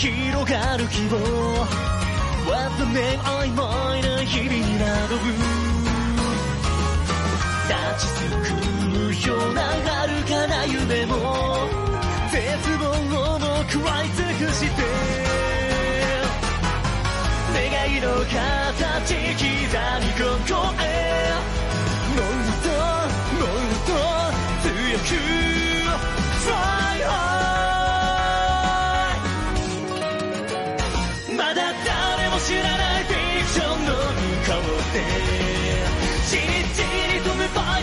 広がる希望は不明曖昧な日々になど立ちすくるような遥かな夢も絶望も食らい尽くして願いの形刻みここへもっと強く Fly high まだ誰も知らないフィクションの向こうで